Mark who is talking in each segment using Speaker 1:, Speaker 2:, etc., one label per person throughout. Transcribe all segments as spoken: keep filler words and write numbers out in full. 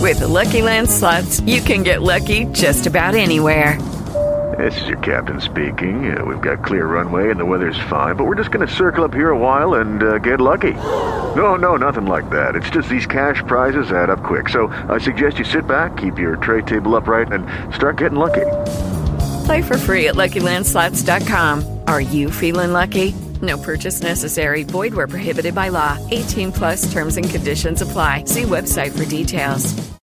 Speaker 1: With the Lucky Land Slots, you can get lucky just about anywhere.
Speaker 2: This is your captain speaking. Uh, we've got clear runway and the weather's fine, but we're just going to circle up here a while and uh, get lucky. No, no, nothing like that. It's just these cash prizes add up quick. So I suggest you sit back, keep your tray table upright, and start getting lucky.
Speaker 1: Play for free at Lucky Land Slots dot com. Are you feeling lucky? No purchase necessary. Void where prohibited by law. eighteen plus terms and conditions apply. See website for details.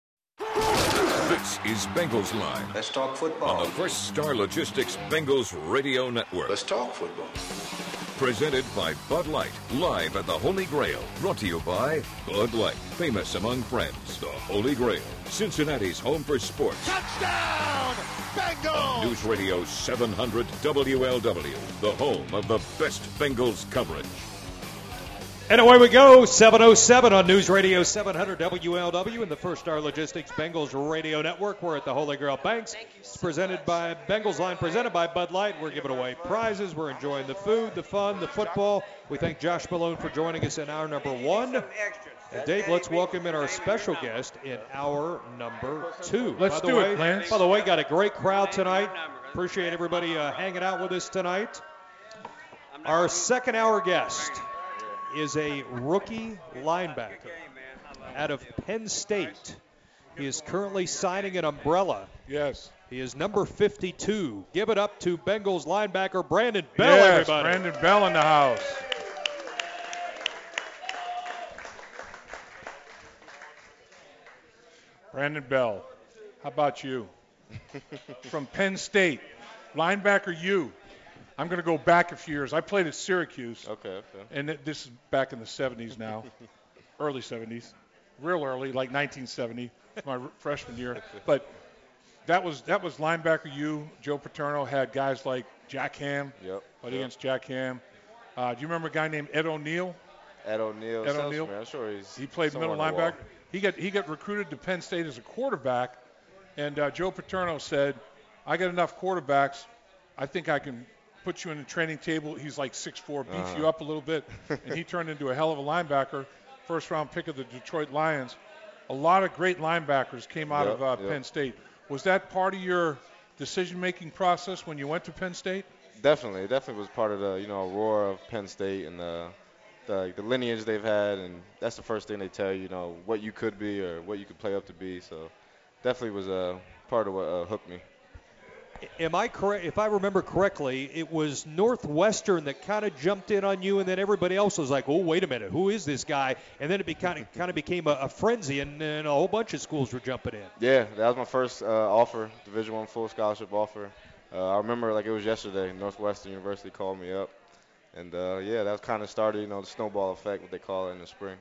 Speaker 3: This is Bengals Line.
Speaker 4: Let's talk football.
Speaker 3: On the First Star Logistics Bengals Radio Network.
Speaker 4: Let's talk football.
Speaker 3: Presented by Bud Light, live at the Holy Grail. Brought to you by Bud Light, famous among friends. The Holy Grail, Cincinnati's home for sports.
Speaker 5: Touchdown, Bengals!
Speaker 3: News Radio seven hundred W L W, the home of the best Bengals coverage.
Speaker 6: And away we go, seven oh seven on News Radio seven hundred W L W and the First Star Logistics Bengals Radio Network. We're at the Holy Grail Banks. It's presented by Bengals Line, presented by Bud Light. We're giving away prizes. We're enjoying the food, the fun, the football. We thank Josh Malone for joining us in hour number one. And Dave, let's welcome in our special guest in hour number two.
Speaker 7: Let's
Speaker 6: by the
Speaker 7: do
Speaker 6: way,
Speaker 7: it, Lance.
Speaker 6: By the way, got a great crowd tonight. Appreciate everybody uh, hanging out with us tonight. Our second hour guest is a rookie linebacker out of Penn State. He is currently signing an umbrella.
Speaker 7: Yes.
Speaker 6: He is number fifty-two. Give it up to Bengals linebacker Brandon Bell,
Speaker 7: yes,
Speaker 6: everybody.
Speaker 7: Brandon Bell in the house. Brandon Bell, how about you? From Penn State, linebacker you. I'm going to go back a few years. I played at Syracuse.
Speaker 8: Okay, okay.
Speaker 7: And th- this is back in the seventies now, early seventies, real early, like nineteen seventy, my r- freshman year. But that was that was linebacker you. Joe Paterno had guys like Jack Ham,
Speaker 8: Yep.
Speaker 7: played
Speaker 8: yep.
Speaker 7: against Jack Ham. Uh, do you remember a guy named Ed O'Neill?
Speaker 8: Ed O'Neill.
Speaker 7: Ed
Speaker 8: sounds
Speaker 7: O'Neill.
Speaker 8: familiar. I'm sure he's
Speaker 7: He played
Speaker 8: somewhere
Speaker 7: middle
Speaker 8: on the wall.
Speaker 7: linebacker. He got he got recruited to Penn State as a quarterback, and uh, Joe Paterno said, "I got enough quarterbacks. I think I can put you in the training table." He's like six foot four, beef
Speaker 8: Uh-huh.
Speaker 7: you up a little bit, and he turned into a hell of a linebacker. First round pick of the Detroit Lions. A lot of great linebackers came out
Speaker 8: Yep,
Speaker 7: of uh,
Speaker 8: yep.
Speaker 7: Penn State. Was that part of your decision-making process when you went to Penn State?
Speaker 8: Definitely, it definitely was part of the you know roar of Penn State and the, the the lineage they've had, and that's the first thing they tell you, you know, what you could be or what you could play up to be. So definitely was a uh, part of what uh, hooked me.
Speaker 6: Am I correct? If I remember correctly, it was Northwestern that kind of jumped in on you, and then everybody else was like, "Oh, wait a minute, who is this guy?" And then it be kind of kind of became a, a frenzy, and, and a whole bunch of schools were jumping in.
Speaker 8: Yeah, that was my first uh, offer, Division One full scholarship offer. Uh, I remember like it was yesterday. Northwestern University called me up, and uh, yeah, that kind of started, you know, the snowball effect, what they call it in the spring.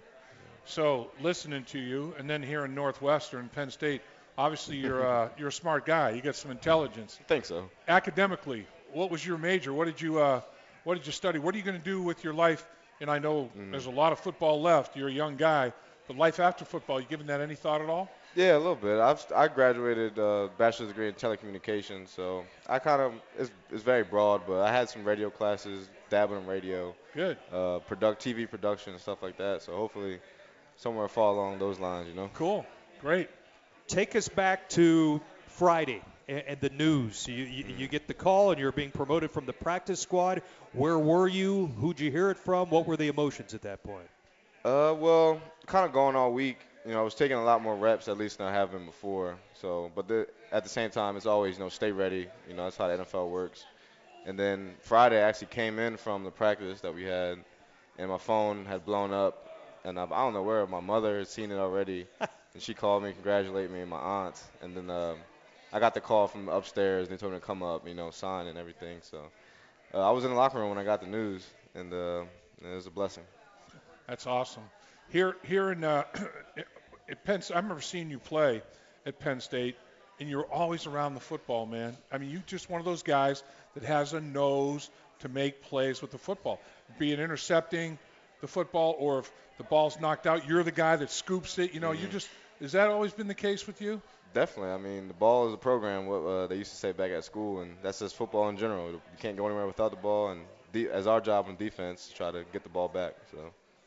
Speaker 7: So listening to you, and then here in Northwestern, Penn State, obviously you're uh, you're a smart guy. You got some intelligence.
Speaker 8: I think so.
Speaker 7: Academically, what was your major? What did you uh, what did you study? What are you going to do with your life? And I know
Speaker 8: Mm.
Speaker 7: there's a lot of football left. You're a young guy, but life after football, you given that any thought at all?
Speaker 8: Yeah, a little bit. I've I graduated uh, bachelor's degree in telecommunications, so I kind of it's, it's very broad, but I had some radio classes, dabbling in radio,
Speaker 7: Good.
Speaker 8: uh, product T V production and stuff like that. So hopefully, somewhere fall along those lines, you know.
Speaker 7: Cool. Great.
Speaker 6: Take us back to Friday and, and the news. You, you, you get the call, and you're being promoted from the practice squad. Where were you? Who'd you hear it from? What were the emotions at that point?
Speaker 8: Uh, well, kind of going all week. You know, I was taking a lot more reps at least than I have been before. So, but the, at the same time, it's always, you know, stay ready. You know, that's how the N F L works. And then Friday, I actually came in from the practice that we had, and my phone had blown up. And I, I don't know where my mother had seen it already, and she called me, congratulate me, and my aunt. And then um, I got the call from upstairs. They told me to come up, you know, sign and everything. So uh, I was in the locker room when I got the news, and uh, it was a blessing.
Speaker 7: That's awesome. Here, here in uh, at Penn, I remember seeing you play at Penn State, and you're always around the football, man. I mean, you're just one of those guys that has a nose to make plays with the football, be it intercepting the football or if the ball's knocked out, you're the guy that scoops it. You know,
Speaker 8: Mm-hmm.
Speaker 7: you just has that always been the case with you?
Speaker 8: Definitely. I mean, the ball is a program, what uh, they used to say back at school, and that's just football in general. You can't go anywhere without the ball, and de- as our job on defense, try to get the ball back. So.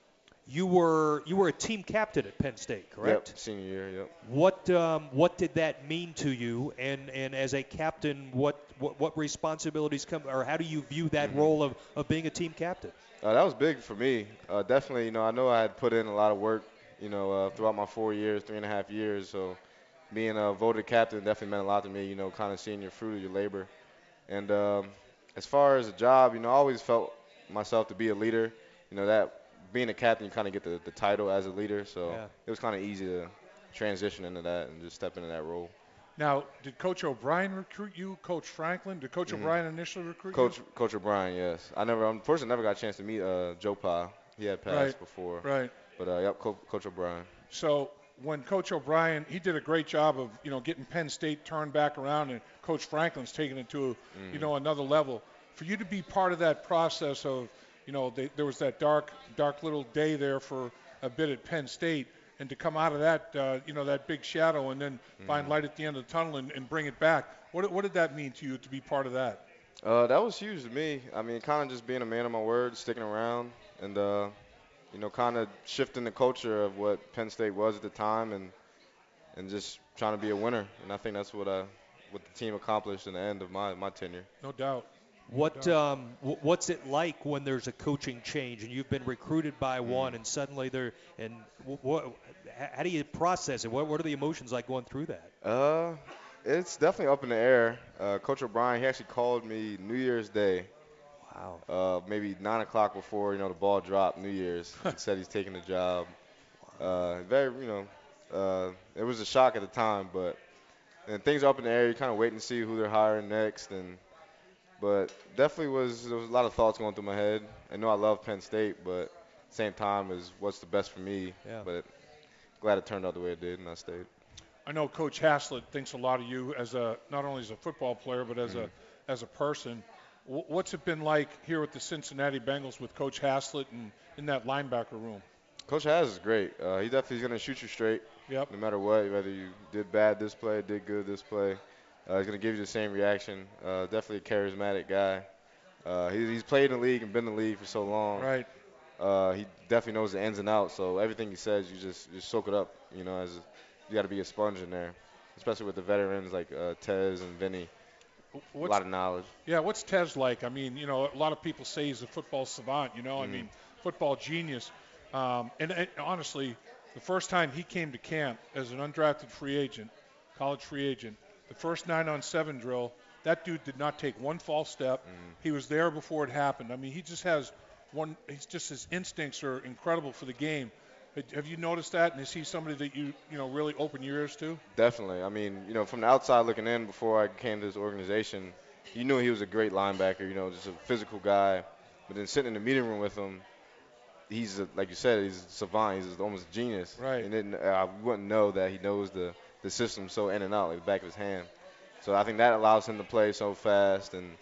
Speaker 6: you were you were a team captain at Penn State, correct?
Speaker 8: Yep, senior year, yep.
Speaker 6: What um, what did that mean to you? And, and as a captain, what, what what responsibilities come, or how do you view that
Speaker 8: Mm-hmm.
Speaker 6: role of, of being a team captain?
Speaker 8: Uh, that was big for me. Uh, definitely, you know, I know I had put in a lot of work, you know, uh, throughout my four years, three and a half years. So being a voted captain definitely meant a lot to me, you know, kind of seeing your fruit of your labor. And um, as far as a job, you know, I always felt myself to be a leader. You know, that being a captain, you kind of get the, the title as a leader. So
Speaker 6: Yeah.
Speaker 8: it was kind of easy to transition into that and just step into that role.
Speaker 7: Now, did Coach O'Brien recruit you? Coach Franklin? Did Coach
Speaker 8: Mm-hmm.
Speaker 7: O'Brien initially recruit
Speaker 8: Coach
Speaker 7: you?
Speaker 8: Coach O'Brien, yes. I never, unfortunately, never got a chance to meet uh, Joe Pa. He had passed
Speaker 7: Right,
Speaker 8: before.
Speaker 7: Right.
Speaker 8: But, uh, yep, Co- Coach O'Brien.
Speaker 7: So when Coach O'Brien, he did a great job of, you know, getting Penn State turned back around, and Coach Franklin's taking it to,
Speaker 8: Mm-hmm.
Speaker 7: you know, another level. For you to be part of that process of, you know, they, there was that dark, dark little day there for a bit at Penn State, and to come out of that, uh, you know, that big shadow and then
Speaker 8: Mm-hmm.
Speaker 7: find light at the end of the tunnel and, and bring it back. What, what did that mean to you to be part of that?
Speaker 8: Uh, that was huge to me. I mean, kind of just being a man of my word, sticking around, and, uh, you know, kind of shifting the culture of what Penn State was at the time and and just trying to be a winner. And I think that's what I, what the team accomplished in the end of my, my tenure.
Speaker 7: No doubt.
Speaker 6: What um, w- what's it like when there's a coaching change and you've been recruited by
Speaker 8: Mm-hmm.
Speaker 6: one and suddenly they're and what? How do you process it? What what are the emotions like going through that?
Speaker 8: Uh, it's definitely up in the air. Uh, Coach O'Brien, he actually called me New Year's Day.
Speaker 6: Wow.
Speaker 8: Uh, maybe nine o'clock before, you know, the ball dropped, New Year's. He said he's taking the job. Uh, very, you know, uh, it was a shock at the time, but and things are up in the air. You kind of wait and see who they're hiring next, and but definitely was there was a lot of thoughts going through my head. I know I love Penn State, but at the same time is what's the best for me.
Speaker 6: Yeah.
Speaker 8: But glad it turned out the way it did, and I stayed.
Speaker 7: I know Coach Haslett thinks a lot of you as a not only as a football player but as
Speaker 8: Mm-hmm.
Speaker 7: a as a person. W- what's it been like here with the Cincinnati Bengals with Coach Haslett and in that linebacker room?
Speaker 8: Coach Has is great. Uh, he definitely is going to shoot you straight,
Speaker 7: Yep.
Speaker 8: no matter what, whether you did bad this play, did good this play. Uh, he's going to give you the same reaction. Uh, definitely a charismatic guy. Uh, he, he's played in the league and been in the league for so long.
Speaker 7: Right.
Speaker 8: Uh, he definitely knows the ins and outs. So everything he says, you just just soak it up. You know, as you got to be a sponge in there, especially with the veterans like uh, Tez and Vinny.
Speaker 7: What's,
Speaker 8: a lot of knowledge.
Speaker 7: Yeah, what's Tez like? I mean, you know, a lot of people say he's a football savant, you know,
Speaker 8: Mm-hmm.
Speaker 7: I mean, football genius. Um, and, and honestly, the first time he came to camp as an undrafted free agent, college free agent, the first nine on seven drill, that dude did not take one false step.
Speaker 8: Mm-hmm.
Speaker 7: He was there before it happened. I mean, he just has one, he's just, his instincts are incredible for the game. Have you noticed that? And is he somebody that you, you know, really open your ears to?
Speaker 8: Definitely. I mean, you know, from the outside looking in before I came to this organization, you knew he was a great linebacker, you know, just a physical guy. But then sitting in the meeting room with him, he's, a, like you said, he's a savant. He's almost a genius.
Speaker 7: Right.
Speaker 8: And then I wouldn't know that he knows the, the system so in and out, like the back of his hand. So I think that allows him to play so fast and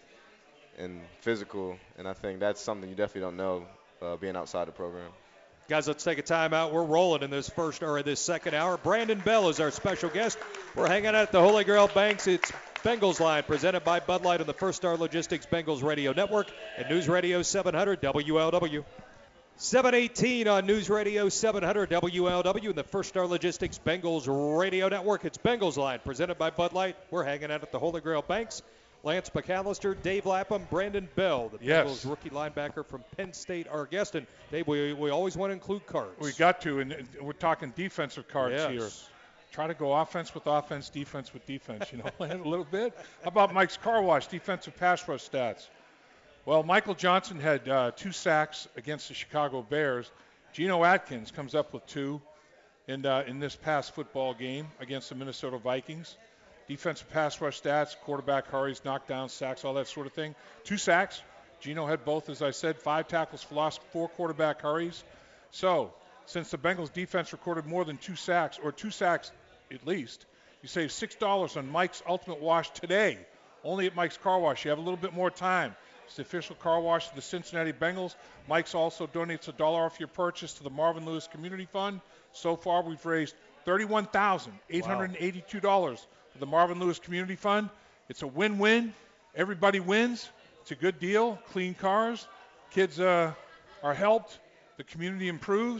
Speaker 8: and physical. And I think that's something you definitely don't know uh, being outside the program.
Speaker 6: Guys, let's take a timeout. We're rolling in this first or this second hour. Brandon Bell is our special guest. We're hanging out at the Holy Grail Banks. It's Bengals Line, presented by Bud Light on the First Star Logistics Bengals Radio Network and News Radio seven hundred W L W. seven eighteen on News Radio seven hundred W L W and the First Star Logistics Bengals Radio Network. It's Bengals Line, presented by Bud Light. We're hanging out at the Holy Grail Banks. Lance McAllister, Dave Lapham, Brandon Bell, the
Speaker 7: Yes.
Speaker 6: Bengals rookie linebacker from Penn State, our guest. And Dave, we, we always want to include cards.
Speaker 7: We got to, and we're talking defensive cards
Speaker 6: Yes.
Speaker 7: here. Try to go offense with offense, defense with defense, you know, a little bit. How about Mike's Car Wash, defensive pass rush stats? Well, Michael Johnson had uh, two sacks against the Chicago Bears. Geno Atkins comes up with two in, uh, in this past football game against the Minnesota Vikings. Defensive pass rush stats, quarterback hurries, knockdowns, sacks, all that sort of thing. Two sacks. Geno had both, as I said, five tackles for loss, four quarterback hurries. So, since the Bengals defense recorded more than two sacks, or two sacks at least, you save six dollars on Mike's Ultimate Wash today, only at Mike's Car Wash. You have a little bit more time. It's the official car wash of the Cincinnati Bengals. Mike's also donates a dollar off your purchase to the Marvin Lewis Community Fund. So far, we've raised thirty-one thousand eight hundred eighty-two dollars for the Marvin Lewis Community Fund. It's a win-win. Everybody wins. It's a good deal. Clean cars. Kids uh, are helped. The community improves.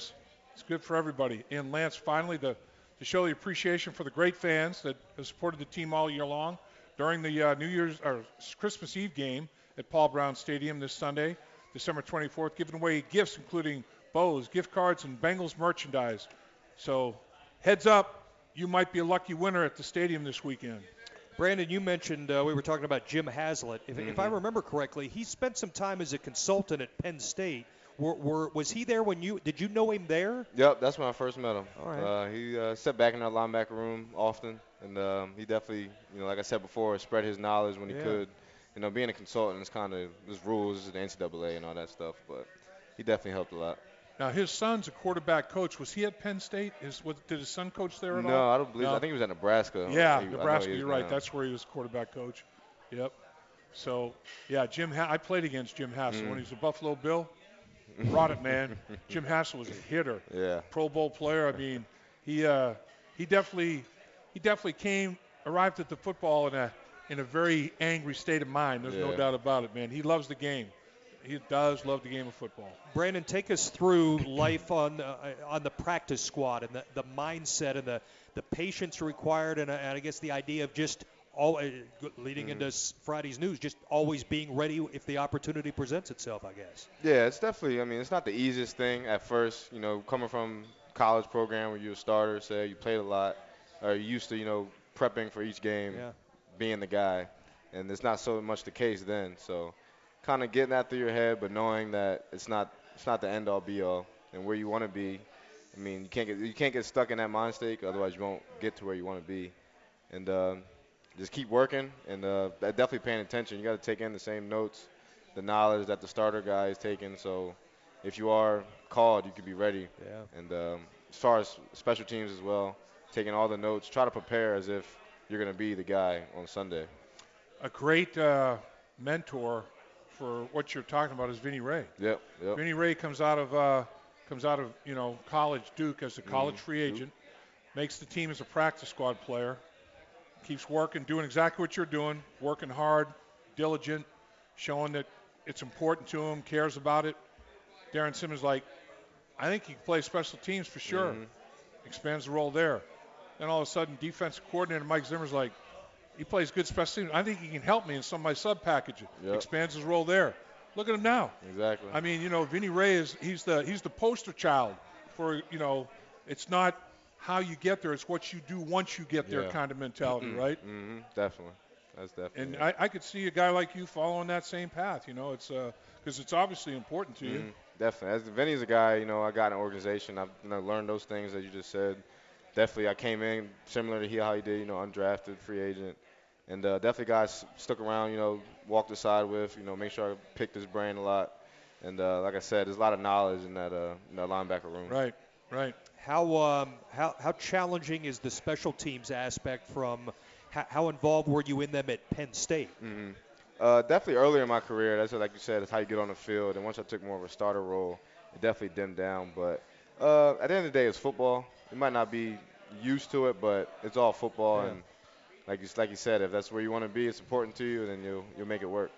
Speaker 7: It's good for everybody. And Lance, finally, the, to show the appreciation for the great fans that have supported the team all year long during the uh, New Year's or Christmas Eve game at Paul Brown Stadium this Sunday, December twenty-fourth, giving away gifts including bows, gift cards, and Bengals merchandise. So heads up, you might be a lucky winner at the stadium this weekend.
Speaker 6: Brandon, you mentioned uh, we were talking about Jim Haslett. If,
Speaker 8: Mm-hmm.
Speaker 6: if I remember correctly, he spent some time as a consultant at Penn State. Were, were, was he there when you – did you know him there?
Speaker 8: Yep, that's when I first met him.
Speaker 6: All right.
Speaker 8: Uh, he uh, sat back in our linebacker room often, and um, he definitely, you know, like I said before, spread his knowledge when he
Speaker 6: Yeah.
Speaker 8: could. You know, being a consultant is kind of – there's rules, the N C double A and all that stuff, but he definitely helped a lot.
Speaker 7: Now, his son's a quarterback coach. Was he at Penn State? Is, was, did his son coach there at all?
Speaker 8: No, I don't believe
Speaker 7: No.
Speaker 8: I think he was at Nebraska.
Speaker 7: Yeah,
Speaker 8: He- I know
Speaker 7: Nebraska,
Speaker 8: he was
Speaker 7: you're right.
Speaker 8: now.
Speaker 7: That's where he was quarterback coach. Yep. So, yeah, Jim. Ha- I played against Jim Hassel
Speaker 8: Mm.
Speaker 7: when he was a Buffalo Bill. Brought it, man. Jim Hassel was a hitter.
Speaker 8: Yeah.
Speaker 7: Pro Bowl player. I mean, he uh, he definitely he definitely came arrived at the football in a in a very angry state of mind. There's no
Speaker 8: Yeah.
Speaker 7: doubt about it, man. He loves the game. He does love the game of football.
Speaker 6: Brandon, take us through life on uh, on the practice squad and the, the mindset and the, the patience required and, uh, and I guess the idea of just all uh, leading
Speaker 8: Mm-hmm.
Speaker 6: into s- Friday's news, just always being ready if the opportunity presents itself, I guess.
Speaker 8: Yeah, it's definitely. I mean, it's not the easiest thing at first. You know, coming from college program where you're a starter, say you played a lot, or you used to, you know, prepping for each game,
Speaker 6: Yeah.
Speaker 8: being the guy, and it's not so much the case then. So, kind of getting that through your head, but knowing that it's not it's not the end all be all, and where you want to be. I mean, you can't get you can't get stuck in that mind state, otherwise you won't get to where you want to be, and um, just keep working and uh, definitely paying attention. You got to take in the same notes, the knowledge that the starter guy is taking. So if you are called, you can be ready.
Speaker 6: Yeah.
Speaker 8: And um, as far as special teams as well, taking all the notes, try to prepare as if you're going to be the guy on Sunday.
Speaker 7: A great uh, mentor for what you're talking about is Vinny Ray.
Speaker 8: Yep, yep.
Speaker 7: Vinny Ray comes out of uh, comes out of you know college, Duke as a college
Speaker 8: Mhm.
Speaker 7: free agent, makes the team as a practice squad player, keeps working, doing exactly what you're doing, working hard, diligent, showing that it's important to him, cares about it. Darren Simmons like, I think he can play special teams for sure.
Speaker 8: Mhm.
Speaker 7: Expands the role there. Then all of a sudden, defensive coordinator Mike Zimmer's like, he plays good special teams. I think he can help me in some of my sub packages.
Speaker 8: Yep.
Speaker 7: Expands his role there. Look at him now.
Speaker 8: Exactly.
Speaker 7: I mean, you know, Vinny Ray is he's the he's the poster child for, you know, it's not how you get there, it's what you do once you get there
Speaker 8: Yeah.
Speaker 7: kind of mentality, right?
Speaker 8: hmm Definitely. That's definitely.
Speaker 7: And
Speaker 8: it.
Speaker 7: I, I could see a guy like you following that same path. You know, it's because it's obviously important to you.
Speaker 8: Mhm, definitely. As Vinny's a guy, you know, I got an organization. I've you know, learned those things that you just said. Definitely, I came in similar to he how he did, you know, undrafted, free agent. And uh, definitely guys stuck around, you know, walked aside with, you know, make sure I picked his brain a lot. And uh, like I said, there's a lot of knowledge in that, uh, in that linebacker room.
Speaker 7: Right, right.
Speaker 6: How um, how how challenging is the special teams aspect from how, how involved were you in them at Penn State?
Speaker 8: hmm Uh, definitely earlier in my career, that's what, like you said, it's how you get on the field. And once I took more of a starter role, it definitely dimmed down. But uh, at the end of the day, it's football. You might not be used to it, but it's all football.
Speaker 6: Yeah.
Speaker 8: And like you, like you said, if that's where you want to be, it's important to you, then you'll you'll make it work.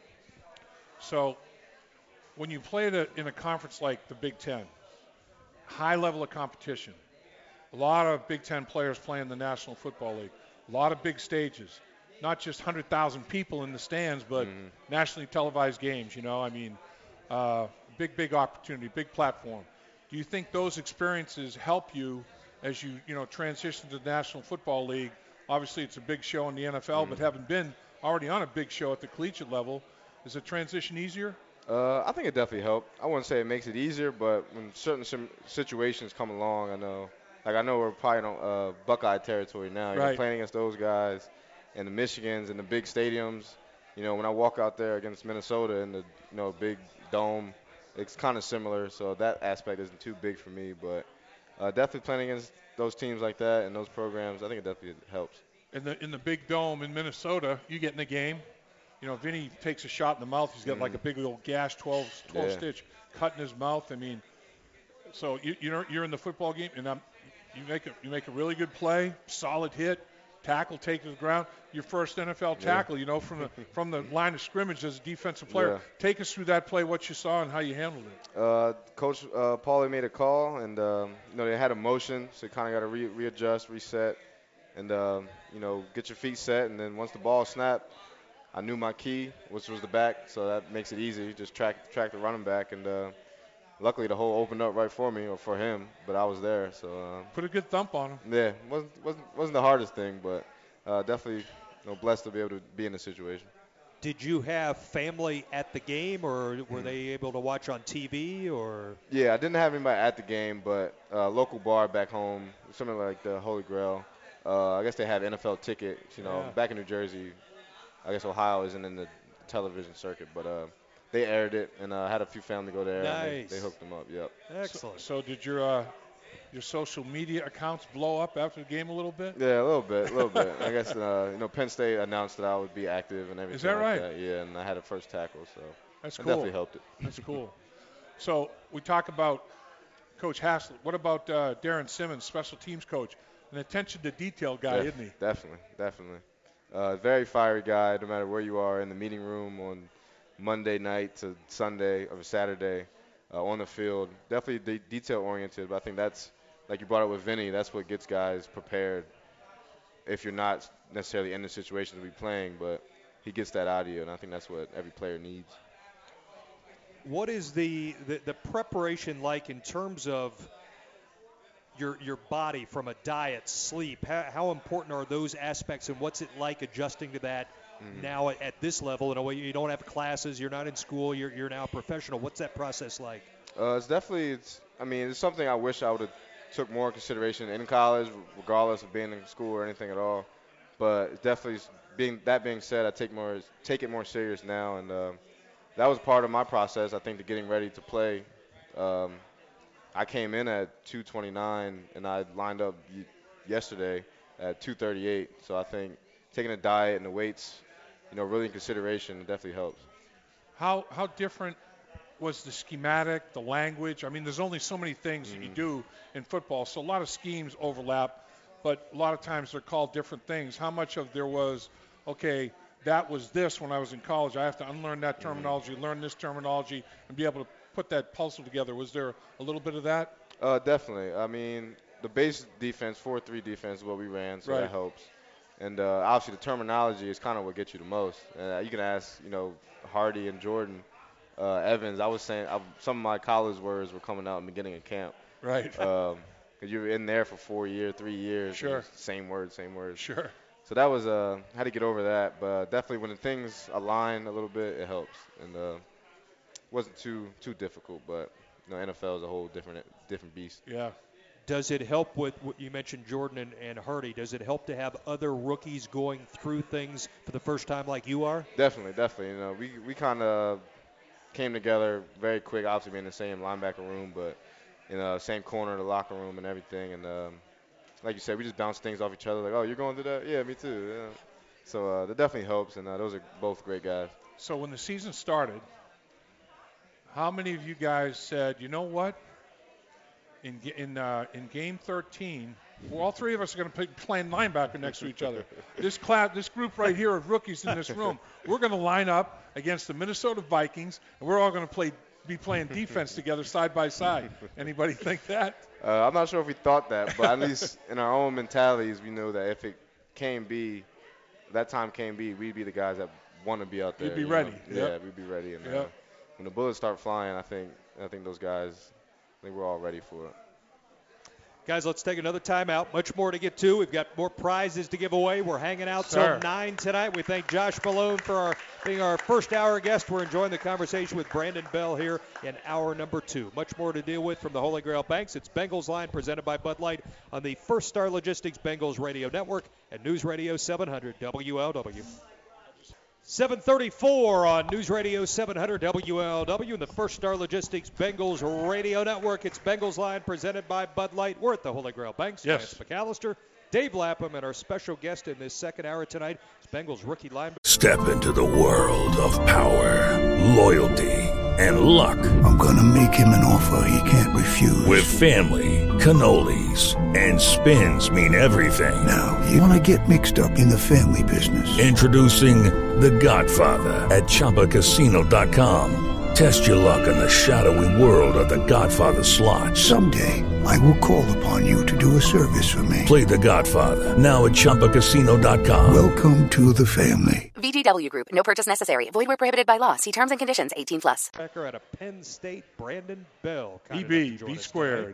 Speaker 7: So when you play at a, in a conference like the Big Ten, high level of competition, a lot of Big Ten players playing in the National Football League, a lot of big stages, not just one hundred thousand people in the stands, but
Speaker 8: Mhm.
Speaker 7: nationally televised games, you know, I mean, uh, big, big opportunity, big platform. Do you think those experiences help you as you, you know, transition to the National Football League? Obviously, it's a big show in the N F L, but having been already on a big show at the collegiate level, is the transition easier?
Speaker 8: Uh, I think it definitely helped. I wouldn't say it makes it easier, but when certain sim- situations come along, I know, like I know we're probably on uh, Buckeye territory now. You're
Speaker 7: Right.
Speaker 8: playing against those guys, and the Michigans and the big stadiums. You know, when I walk out there against Minnesota in the you know big dome, it's kind of similar. So that aspect isn't too big for me, but uh, definitely playing against those teams like that and those programs, I think it definitely helps.
Speaker 7: In the in the big dome in Minnesota, you get in the game. You know, Vinny takes a shot in the mouth. He's got like a big old gash, twelve, twelve
Speaker 8: Yeah.
Speaker 7: stitch cut in his mouth. I mean, so you you're you're in the football game, and I'm, you make a you make a really good play, solid hit. tackle, take it to the ground. Your first N F L tackle,
Speaker 8: yeah.
Speaker 7: you know, from the from the line of scrimmage as a defensive player.
Speaker 8: Yeah.
Speaker 7: Take us through that play, what you saw, and how you handled it.
Speaker 8: Uh, Coach uh, Paulie made a call, and um, you know they had a motion, so you kind of got to re- readjust, reset, and um, you know get your feet set. And then once the ball snapped, I knew my key, which was the back, so that makes it easy. You just track track the running back, and uh, luckily the hole opened up right for me or for him, but I was there. So uh,
Speaker 7: put a good thump on him.
Speaker 8: Yeah, wasn't wasn't wasn't the hardest thing, but uh, definitely you know, blessed to be able to be in the situation.
Speaker 6: Did you have family at the game, or were they able to watch on T V, or?
Speaker 8: Yeah, I didn't have anybody at the game, but a uh, local bar back home, something like the Holy Grail. Uh, I guess they have N F L tickets. You know,
Speaker 7: yeah.
Speaker 8: back in New Jersey, I guess Ohio isn't in the television circuit, but uh, they aired it, and I uh, had a few family go there.
Speaker 6: Nice.
Speaker 8: And they, they hooked them up. Yep.
Speaker 6: Excellent.
Speaker 7: So, so did your uh, your social media accounts blow up after the game a little bit?
Speaker 8: Yeah, a little bit, a little bit. I guess uh, you know Penn State announced that I would be active and everything.
Speaker 7: Is that
Speaker 8: like
Speaker 7: right?
Speaker 8: That. Yeah, and I had a first tackle, so
Speaker 7: that's
Speaker 8: it
Speaker 7: cool.
Speaker 8: definitely helped it.
Speaker 7: That's cool. So we talk about Coach Haslett. What about uh, Darren Simmons, special teams coach? An attention to detail guy,
Speaker 8: Def-
Speaker 7: isn't he?
Speaker 8: Definitely, definitely. Uh, very fiery guy, no matter where you are in the meeting room on Monday night to Sunday or Saturday, uh, on the field. Definitely de- detail-oriented, but I think that's, like you brought up with Vinny, that's what gets guys prepared if you're not necessarily in the situation to be playing, but he gets that out of you, and I think that's what every player needs.
Speaker 6: What is the, the, the preparation like in terms of your your body from a diet, sleep? How, how important are those aspects, and what's it like adjusting to that mm-hmm. now at, at this level? In a way, you don't have classes, you're not in school, you're you're now a professional. What's that process like?
Speaker 8: Uh, it's definitely, it's. I mean, it's something I wish I would have took more consideration in college, regardless of being in school or anything at all. But it's definitely being that being said, I take more take it more serious now, and uh, that was part of my process. I think to getting ready to play. Um, I came in at two twenty-nine, and I lined up y- yesterday at two thirty-eight. So I think taking a diet and the weights, you know, really in consideration definitely helps.
Speaker 7: How how different was the schematic, the language? I mean, there's only so many things mm-hmm. that you do in football, so a lot of schemes overlap, but a lot of times they're called different things. How much of there was, okay, that was this when I was in college. I have to unlearn that terminology, mm-hmm. learn this terminology, and be able to put that puzzle together. Was there a little bit of that?
Speaker 8: Uh, definitely. I mean, the base defense, four three defense is what we ran, so
Speaker 7: right.
Speaker 8: that helps. And uh, obviously the terminology is kind of what gets you the most. Uh, you can ask, you know, Hardy and Jordan, uh, Evans. I was saying I, some of my college words were coming out in the beginning of camp.
Speaker 7: Right.
Speaker 8: Because um, you were in there for four years, three years.
Speaker 7: Sure.
Speaker 8: Same words, same words.
Speaker 7: Sure.
Speaker 8: So that was, uh, had to get over that. But definitely when the things align a little bit, it helps. And uh, wasn't too too difficult, but you know, N F L is a whole different different beast.
Speaker 7: Yeah.
Speaker 6: Does it help with what you mentioned, Jordan and, and Hardy? Does it help to have other rookies going through things for the first time like you are?
Speaker 8: Definitely, definitely. You know, we we kind of came together very quick. Obviously, being in the same linebacker room, but in the same corner of the locker room and everything. And um, like you said, we just bounce things off each other. Like, oh, you're going through that? Yeah, me too. Yeah. So uh, that definitely helps, and uh, those are both great guys.
Speaker 7: So when the season started, how many of you guys said, you know what? In in uh, in game thirteen, well, all three of us are going to be playing linebacker next to each other. This class, this group right here of rookies in this room, we're going to line up against the Minnesota Vikings, and we're all going to play be playing defense together side by side. Anybody think that?
Speaker 8: Uh, I'm not sure if we thought that, but at least in our own mentalities, we know that if it came be, that time came be, we'd be the guys that want to be out there.
Speaker 7: You'd be
Speaker 8: you
Speaker 7: ready.
Speaker 8: Know?
Speaker 7: Yep.
Speaker 8: Yeah, we'd be ready. And
Speaker 7: yep.
Speaker 8: uh, when the bullets start flying, I think I think those guys, I think we're all ready for it.
Speaker 6: Guys, let's take another timeout. Much more to get to. We've got more prizes to give away. We're hanging out till nine tonight. We thank Josh Malone for our, being our first hour guest. We're enjoying the conversation with Brandon Bell here in hour number two. Much more to deal with from the Holy Grail Banks. It's Bengals Line presented by Bud Light on the First Star Logistics Bengals Radio Network and News Radio seven hundred W L W. seven thirty-four on News Radio seven hundred W L W and the First Star Logistics Bengals Radio Network. It's Bengals Line presented by Bud Light. We're at the Holy Grail Banks.
Speaker 7: Yes.
Speaker 6: Lance McAllister, Dave Lapham, and our special guest in this second hour tonight is Bengals rookie linebacker.
Speaker 4: Step into the world of power, loyalty, and luck.
Speaker 9: I'm gonna make him an offer he can't refuse.
Speaker 4: With family, cannolis, and spins mean everything.
Speaker 9: Now, you wanna get mixed up in the family business.
Speaker 4: Introducing The Godfather at Chumba Casino dot com. Test your luck in the shadowy world of The Godfather slot.
Speaker 9: Someday, I will call upon you to do a service for me.
Speaker 4: Play The Godfather, now at Chumba Casino dot com.
Speaker 9: Welcome to the family.
Speaker 10: V G W Group, no purchase necessary. Void where prohibited by law. See terms and conditions, eighteen plus.
Speaker 6: Backer out of Penn State, Brandon Bell.
Speaker 7: E B, B squared.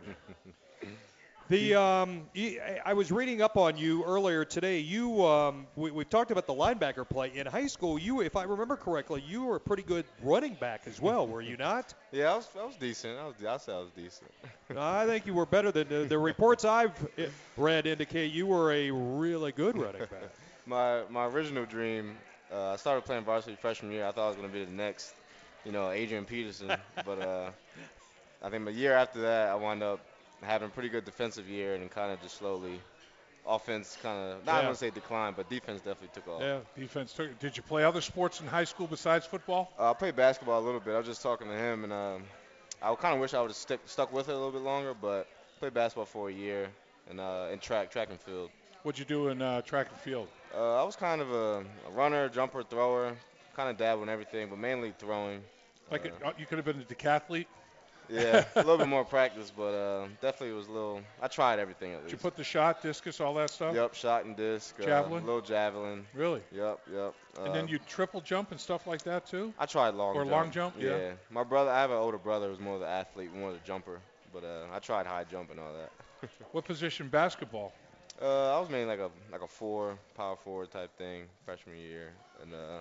Speaker 6: The um, I was reading up on you earlier today. You um, we, we've talked about the linebacker play in high school. You, if I remember correctly, you were a pretty good running back as well, were you not?
Speaker 8: Yeah, I was, I was decent. I was, I say I was decent.
Speaker 6: I think you were better than the, the reports I've read indicate you were a really good running back.
Speaker 8: my my original dream, uh, I started playing varsity freshman year. I thought I was going to be the next, you know, Adrian Peterson, but uh, I think a year after that, I wound up having a pretty good defensive year and kind of just slowly offense kind of, not
Speaker 6: yeah.
Speaker 8: going to say decline, but defense definitely took off.
Speaker 6: Yeah,
Speaker 7: defense took. Did you play other sports in high school besides football?
Speaker 8: Uh, I played basketball a little bit. I was just talking to him, and um, I kind of wish I would have stick, stuck with it a little bit longer, but played basketball for a year and uh, in track, track and field.
Speaker 7: What'd you do in uh, track and field?
Speaker 8: Uh, I was kind of a, a runner, jumper, thrower, kind of dabble in everything, but mainly throwing.
Speaker 7: Like
Speaker 8: uh,
Speaker 7: it, you could have been a decathlete?
Speaker 8: Yeah, a little bit more practice, but uh, definitely was a little. I tried everything at least.
Speaker 7: Did you put the shot, discus, all that stuff?
Speaker 8: Yep, shot and disc.
Speaker 7: Javelin?
Speaker 8: A uh, little javelin.
Speaker 7: Really?
Speaker 8: Yep, yep.
Speaker 7: And
Speaker 8: uh,
Speaker 7: then you triple jump and stuff like that too?
Speaker 8: I tried long
Speaker 7: or
Speaker 8: jump.
Speaker 7: Or long jump?
Speaker 8: Yeah.
Speaker 7: yeah.
Speaker 8: My brother, I have an older brother who's more of the athlete, more of the jumper, but uh, I tried high jump and all that.
Speaker 7: What position basketball?
Speaker 8: Uh, I was mainly like a like a four, power forward type thing freshman year, and uh,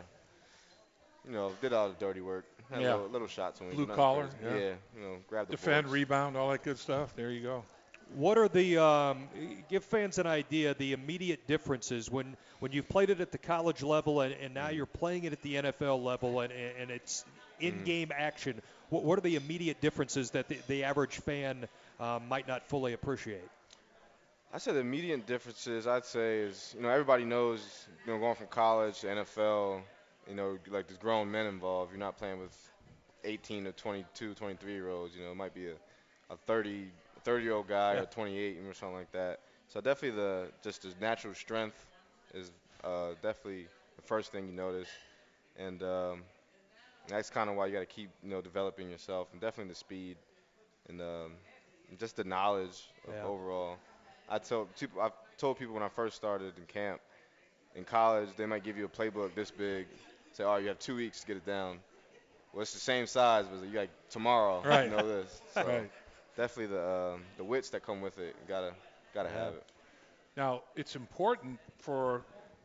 Speaker 8: you know, did all the dirty work. Had
Speaker 7: yeah.
Speaker 8: a little, little shots when we
Speaker 7: blue collar. Yeah.
Speaker 8: yeah, you know, grab the
Speaker 7: defend,
Speaker 8: boards.
Speaker 7: rebound, all that good stuff. There you go.
Speaker 6: What are the um, give fans an idea the immediate differences when when you've played it at the college level and, and now you're playing it at the N F L level and and it's in-game mm. action? What what are the immediate differences that the, the average fan uh, might not fully appreciate?
Speaker 8: I said the immediate differences, I'd say, is, you know, everybody knows, you know, going from college to N F L, you know, like there's grown men involved. You're not playing with eighteen to twenty-two, twenty-three-year-olds. You know, it might be a, a thirty, thirty-year-old guy
Speaker 6: yeah.
Speaker 8: or twenty-eight or something like that. So definitely the just the natural strength is uh, definitely the first thing you notice. And um, that's kind of why you got to keep, you know, developing yourself. And definitely the speed and um, just the knowledge of
Speaker 6: yeah.
Speaker 8: overall. I told people, I told people when I first started in camp, in college, they might give you a playbook this big, say, oh, you have two weeks to get it down. Well, it's the same size, but you got tomorrow.
Speaker 7: Right.
Speaker 8: You know this. So
Speaker 7: right.
Speaker 8: Definitely the um, the wits that come with it. You gotta gotta
Speaker 6: yeah.
Speaker 8: have it.
Speaker 7: Now it's important for,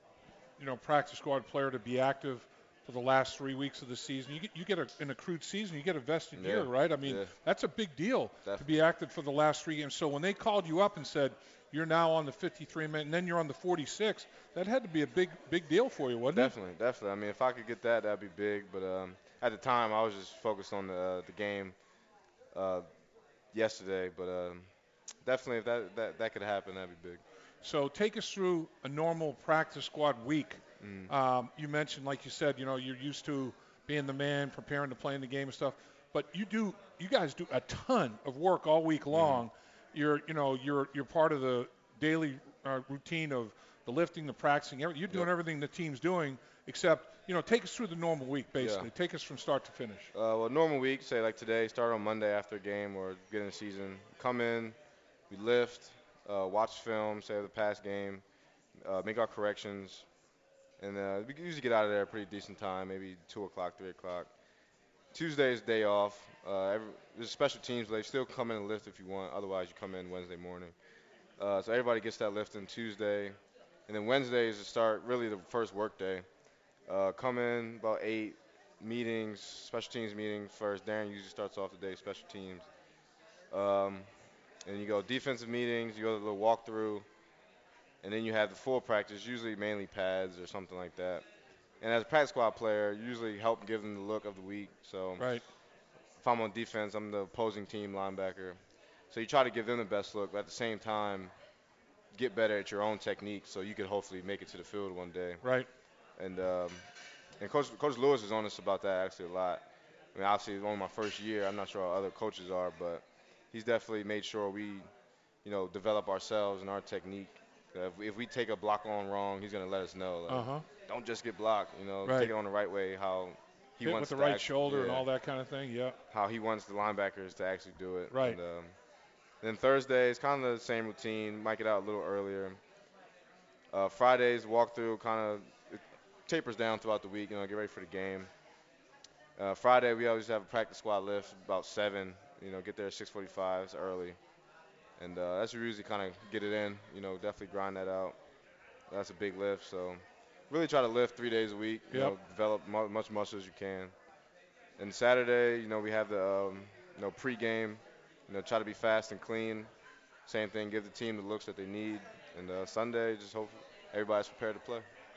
Speaker 7: you know, practice squad player to be active for the last three weeks of the season. You get you get a, an accrued season, you get a vested
Speaker 8: yeah.
Speaker 7: year, right? I mean,
Speaker 8: yeah.
Speaker 7: that's a big deal
Speaker 8: Definitely.
Speaker 7: to be active for the last three games. So when they called you up and said you're now on the fifty-three man, and then you're on the forty-six, that had to be a big big deal for you, wasn't
Speaker 8: definitely,
Speaker 7: it?
Speaker 8: Definitely, definitely. I mean, if I could get that, that'd be big. But um, at the time, I was just focused on the uh, the game uh, yesterday. But um, definitely, if that, that that could happen, that'd be big.
Speaker 7: So take us through a normal practice squad week.
Speaker 8: Mm.
Speaker 7: Um, you mentioned, like you said, you know, you're used to being the man, preparing to play in the game and stuff. But you do, you guys do a ton of work all week long. Mm. You're, you know, you're you're part of the daily uh, routine of the lifting, the practicing. You're doing yep. everything the team's doing, except, you know, take us through the normal week, basically.
Speaker 8: Yeah.
Speaker 7: Take us from start to finish.
Speaker 8: Uh, well, normal week, say like today, start on Monday after a game or get in the season. Come in, we lift, uh, watch film, say the past game, uh, make our corrections, and uh, we usually get out of there a pretty decent time, maybe two o'clock, three o'clock. Tuesday is day off. Uh, every, there's special teams. They still come in and lift if you want. Otherwise, you come in Wednesday morning. Uh, so everybody gets that lift on Tuesday. And then Wednesday is to start really the first work day. Uh, come in about eight, meetings, special teams meeting first. Darren usually starts off the day, special teams. Um, and you go defensive meetings, you go to the little walkthrough, and then you have the full practice, usually mainly pads or something like that. And as a practice squad player, you usually help give them the look of the week. So
Speaker 7: right.
Speaker 8: if I'm on defense, I'm the opposing team linebacker. So you try to give them the best look, but at the same time, get better at your own technique so you can hopefully make it to the field one day.
Speaker 7: Right.
Speaker 8: And um, and Coach Coach Lewis is on us about that actually a lot. I mean, obviously, it's only my first year. I'm not sure how other coaches are, but he's definitely made sure we, you know, develop ourselves and our technique. If we, if we take a block on wrong, he's going to let us know. Like,
Speaker 7: uh-huh.
Speaker 8: Don't just get blocked, you know,
Speaker 7: right.
Speaker 8: take it on the right way, how he
Speaker 7: Hit
Speaker 8: wants
Speaker 7: with the right
Speaker 8: act,
Speaker 7: shoulder
Speaker 8: yeah,
Speaker 7: and all that kind of thing, yeah.
Speaker 8: How he wants the linebackers to actually do it.
Speaker 7: Right.
Speaker 8: And, um, then Thursday, it's kind of the same routine, might get out a little earlier. Uh, Fridays, walkthrough, kind of tapers down throughout the week, you know, get ready for the game. Uh, Friday, we always have a practice squad lift about seven. You know, get there at six forty-five. It's early, and uh, that's usually kind of get it in. You know, definitely grind that out. That's a big lift, so really try to lift three days a week. You
Speaker 7: yep.
Speaker 8: know, develop mu- much muscle as you can. And Saturday, you know, we have the um, you know pregame. You know, try to be fast and clean. Same thing, give the team the looks that they need. And uh, Sunday, just hope everybody's prepared to play.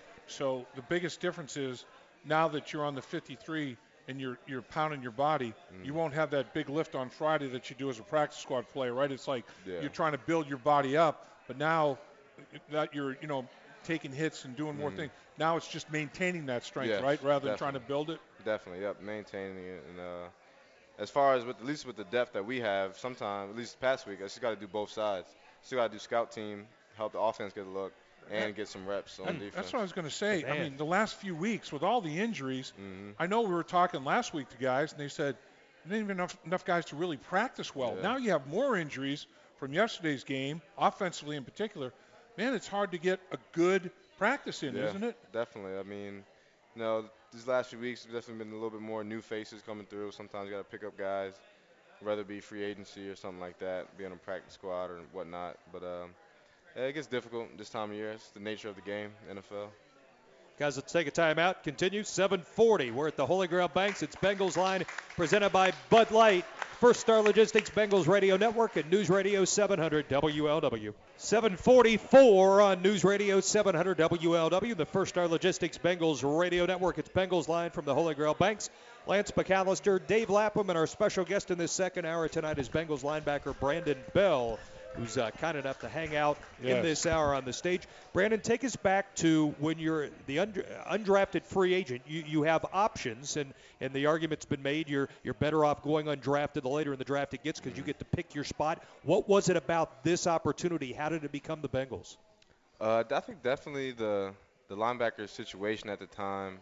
Speaker 7: So the biggest difference is now that you're on the fifty-three and you're you're pounding your body, mm. you won't have that big lift on Friday that you do as a practice squad player, right? It's like
Speaker 8: yeah.
Speaker 7: you're trying to build your body up, but now that you're, you know, taking hits and doing more
Speaker 8: mm.
Speaker 7: things, now it's just maintaining that strength,
Speaker 8: yes,
Speaker 7: right? Rather than
Speaker 8: definitely.
Speaker 7: trying to build it.
Speaker 8: Definitely, yep, maintaining it. And uh, as far as with at least with the depth that we have, sometimes at least past week, I just got to do both sides. Still got to do scout team, help the offense get a look, and get some reps on
Speaker 7: and
Speaker 8: defense.
Speaker 7: That's what I was going to say.
Speaker 6: Man.
Speaker 7: I mean, the last few weeks with all the injuries,
Speaker 8: mm-hmm.
Speaker 7: I know we were talking last week to guys, and they said there didn't even enough, enough guys to really practice well.
Speaker 8: Yeah.
Speaker 7: Now you have more injuries from yesterday's game, offensively in particular. Man, it's hard to get a good practice in,
Speaker 8: yeah,
Speaker 7: isn't it?
Speaker 8: Definitely. I mean, you know, these last few weeks have definitely been a little bit more new faces coming through. Sometimes you got to pick up guys, whether it be free agency or something like that, be on a practice squad or whatnot. But um, yeah, it gets difficult this time of year. It's the nature of the game, N F L.
Speaker 6: Guys, let's take a timeout. Continue. seven forty. We're at the Holy Grail Banks. It's Bengals Line presented by Bud Light. First Star Logistics Bengals Radio Network and News Radio seven hundred W L W. seven forty-four on News Radio seven hundred W L W, the First Star Logistics Bengals Radio Network. It's Bengals Line from the Holy Grail Banks. Lance McAllister, Dave Lapham, and our special guest in this second hour tonight is Bengals linebacker Brandon Bell, who's uh, kind enough to hang out
Speaker 7: yes.
Speaker 6: in this hour on the stage. Brandon, take us back to when you're the und- undrafted free agent. You you have options, and, and the argument's been made you're you're better off going undrafted the later in the draft it gets because you get to pick your spot. What was it about this opportunity? How did it become the Bengals?
Speaker 8: Uh, I think definitely the the linebacker situation at the time.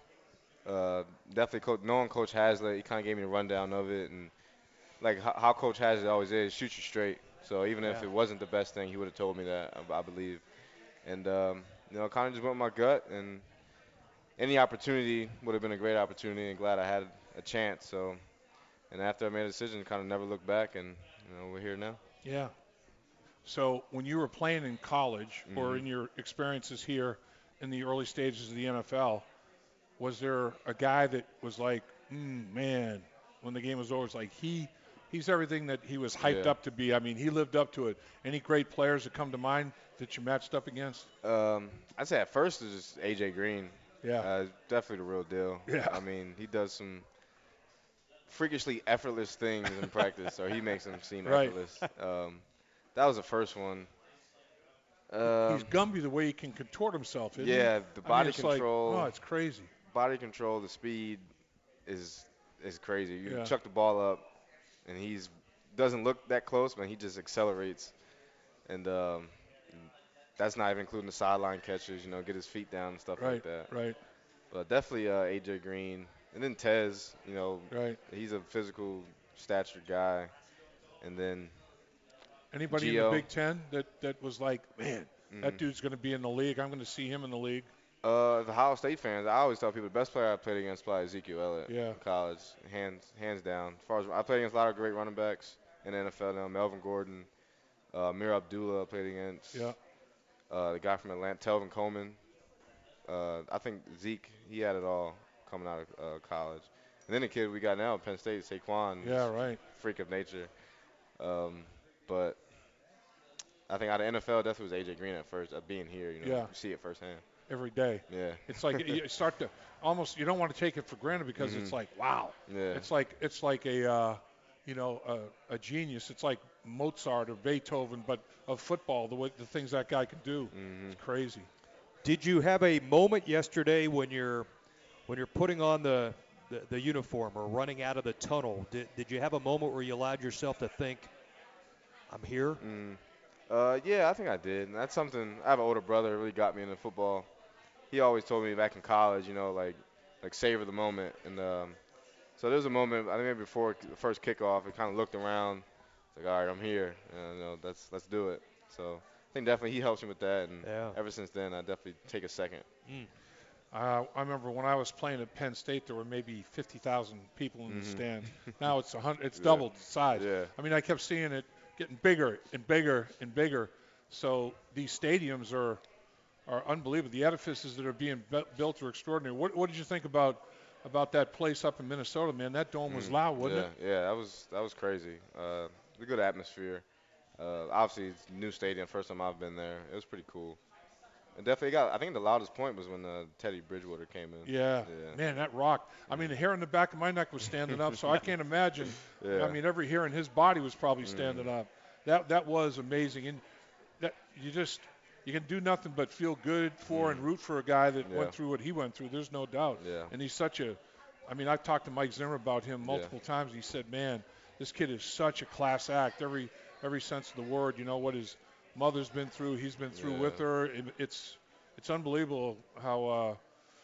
Speaker 8: Uh, definitely, Coach, knowing Coach Haslett, he kind of gave me a rundown of it, and like how, how Coach Haslett always is, shoot you straight. So even
Speaker 6: yeah.
Speaker 8: if it wasn't the best thing, he would have told me that, I, I believe. And, um, you know, kind of just went with my gut, and any opportunity would have been a great opportunity, and glad I had a chance. So, and after I made a decision, kind of never looked back, and, you know, we're here now.
Speaker 7: Yeah. So when you were playing in college
Speaker 8: mm-hmm.
Speaker 7: or in your experiences here in the early stages of the N F L, was there a guy that was like, mm, man, when the game was over, it's like he he's everything that he was hyped
Speaker 8: yeah.
Speaker 7: up to be? I mean, he lived up to it. Any great players that come to mind that you matched up against?
Speaker 8: Um, I'd say at first it was just A J Green.
Speaker 7: Yeah.
Speaker 8: Uh, definitely the real deal.
Speaker 7: Yeah.
Speaker 8: I mean, he does some freakishly effortless things in practice, or he makes them seem
Speaker 7: right.
Speaker 8: effortless. Um, that was the first one. Um,
Speaker 7: he's Gumby the way he can contort himself, isn't
Speaker 8: yeah,
Speaker 7: he?
Speaker 8: the
Speaker 7: I
Speaker 8: body
Speaker 7: mean, it's
Speaker 8: control.
Speaker 7: Like, oh, it's crazy.
Speaker 8: Body control, the speed is is crazy. You
Speaker 7: yeah.
Speaker 8: chuck the ball up, and he's doesn't look that close, but he just accelerates. And um, that's not even including the sideline catches, you know, get his feet down and stuff
Speaker 7: right,
Speaker 8: like that.
Speaker 7: Right,
Speaker 8: But definitely uh, A J Green. And then Tez, you know,
Speaker 7: right.
Speaker 8: he's a physical stature guy. And then
Speaker 7: anybody
Speaker 8: Gio.
Speaker 7: in the Big Ten that, that was like, man,
Speaker 8: mm-hmm.
Speaker 7: that dude's going to be in the league. I'm going to see him in the league.
Speaker 8: Uh, the Ohio State fans, I always tell people the best player I played against is probably Ezekiel Elliott
Speaker 7: yeah.
Speaker 8: in college, hands hands down. As far as I played against a lot of great running backs in the N F L now, Melvin Gordon, uh, Amir Abdullah I played against.
Speaker 7: Yeah.
Speaker 8: Uh, the guy from Atlanta, Telvin Coleman. Uh, I think Zeke, he had it all coming out of uh, college. And then the kid we got now at Penn State, Saquon.
Speaker 7: Yeah, right.
Speaker 8: Freak of nature. Um, but I think out of N F L, definitely was A J Green at first, uh, being here. You know,
Speaker 7: yeah.
Speaker 8: you see it firsthand.
Speaker 7: Every day.
Speaker 8: Yeah.
Speaker 7: It's like you start to almost, you don't want to take it for granted because
Speaker 8: mm-hmm.
Speaker 7: it's like, wow.
Speaker 8: Yeah.
Speaker 7: It's like it's like a, uh, you know, a, a genius. It's like Mozart or Beethoven, but of football, the way the things that guy can do.
Speaker 8: Mm-hmm.
Speaker 7: It's crazy.
Speaker 6: Did you have a moment yesterday when you're when you're putting on the the, the uniform or running out of the tunnel, did, did you have a moment where you allowed yourself to think, I'm here?
Speaker 8: Mm. Uh, yeah, I think I did. And that's something. I have an older brother who really got me into football. He always told me back in college, you know, like like savor the moment. And um, so there was a moment, I think maybe before the first kickoff, I kind of looked around. It's like, all right, I'm here. And, you know, let's let's do it. So I think definitely he helps me with that. And
Speaker 6: yeah.
Speaker 8: ever since then, I definitely take a second.
Speaker 7: Mm. Uh, I remember when I was playing at Penn State, there were maybe fifty thousand people in mm-hmm. the stands. Now it's a hundred. It's yeah. doubled size.
Speaker 8: Yeah.
Speaker 7: I mean, I kept seeing it getting bigger and bigger and bigger. So these stadiums are are unbelievable. The edifices that are being be- built are extraordinary. What, what did you think about about that place up in Minnesota, man? That dome was mm, loud, wasn't
Speaker 8: yeah,
Speaker 7: it?
Speaker 8: Yeah, that was that was crazy. Uh, a good atmosphere. Uh, obviously, it's a new stadium. First time I've been there. It was pretty cool. And definitely got. I think the loudest point was when uh, Teddy Bridgewater came in.
Speaker 7: Yeah. yeah, man, that rocked. I mean, the hair on the back of my neck was standing up, so I can't imagine. Yeah. I mean, every hair in his body was probably standing mm. up. That that was amazing, and that you just you can do nothing but feel good for mm. and root for a guy that
Speaker 8: yeah.
Speaker 7: went through what he went through. There's no doubt.
Speaker 8: Yeah.
Speaker 7: And he's such a. I mean, I've talked to Mike Zimmer about him multiple
Speaker 8: yeah.
Speaker 7: times. And he said, "Man, this kid is such a class act. Every every sense of the word. You know what his mother's been through. He's been through
Speaker 8: yeah.
Speaker 7: with her. It, it's It's unbelievable how uh,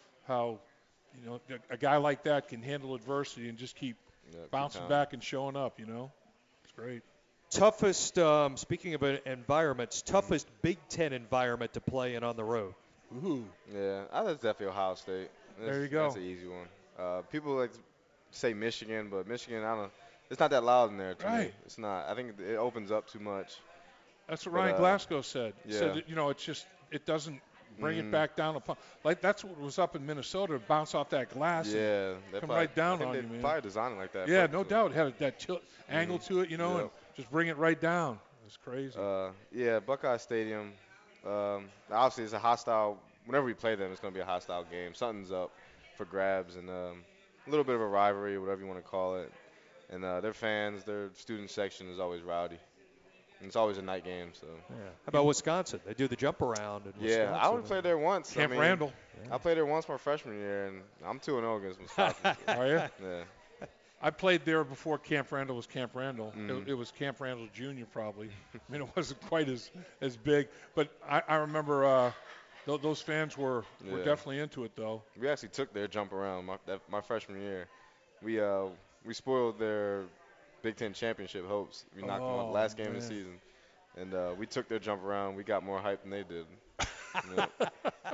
Speaker 7: how you know a guy like that can handle adversity and just keep
Speaker 8: yeah,
Speaker 7: bouncing
Speaker 8: keep
Speaker 7: back and showing up. You know, it's great.
Speaker 6: Toughest, um, speaking of environments, toughest Big Ten environment to play in on the road.
Speaker 7: Ooh.
Speaker 8: Yeah, I think it's definitely Ohio State. That's,
Speaker 7: there you go.
Speaker 8: That's an easy one. Uh, people like to say Michigan, but Michigan, I don't. It's not that loud in there to
Speaker 7: right.
Speaker 8: me. It's not. I think it opens up too much.
Speaker 7: That's what
Speaker 8: but,
Speaker 7: Ryan
Speaker 8: uh,
Speaker 7: Glasgow said. He
Speaker 8: yeah.
Speaker 7: said that, you know, it's just it doesn't bring
Speaker 8: mm.
Speaker 7: it back down upon. Like that's what was up in Minnesota. Bounce off that glass.
Speaker 8: Yeah,
Speaker 7: and come
Speaker 8: probably,
Speaker 7: right down
Speaker 8: I think
Speaker 7: on
Speaker 8: they
Speaker 7: you, man.
Speaker 8: Probably designed it like that.
Speaker 7: Yeah, no doubt. It had that tilt
Speaker 8: mm-hmm.
Speaker 7: angle to it, you know,
Speaker 8: yeah.
Speaker 7: and just bring it right down. It's crazy.
Speaker 8: Uh, yeah, Buckeye Stadium. Um, obviously, it's a hostile. Whenever we play them, it's going to be a hostile game. Something's up for grabs, and um, a little bit of a rivalry, whatever you want to call it. And uh, their fans, their student section is always rowdy. And it's always a night game. So.
Speaker 6: Yeah. How about Wisconsin? They do the jump around in
Speaker 8: yeah,
Speaker 6: Wisconsin.
Speaker 8: I would play there once.
Speaker 7: Camp
Speaker 8: I mean,
Speaker 7: Randall.
Speaker 8: Yeah. I played there once my freshman year, and I'm two and oh against Wisconsin.
Speaker 7: Are you?
Speaker 8: Yeah.
Speaker 7: I played there before Camp Randall was Camp Randall.
Speaker 8: Mm.
Speaker 7: It, it was Camp Randall Junior probably. I mean, it wasn't quite as, as big. But I, I remember uh, th- those fans were,
Speaker 8: yeah.
Speaker 7: were definitely into it, though.
Speaker 8: We actually took their jump around my, that, my freshman year. We uh, we spoiled their Big Ten championship hopes. We knocked
Speaker 7: oh,
Speaker 8: them out last game
Speaker 7: man.
Speaker 8: of the season. And uh, we took their jump around. We got more hype than they did. Yeah.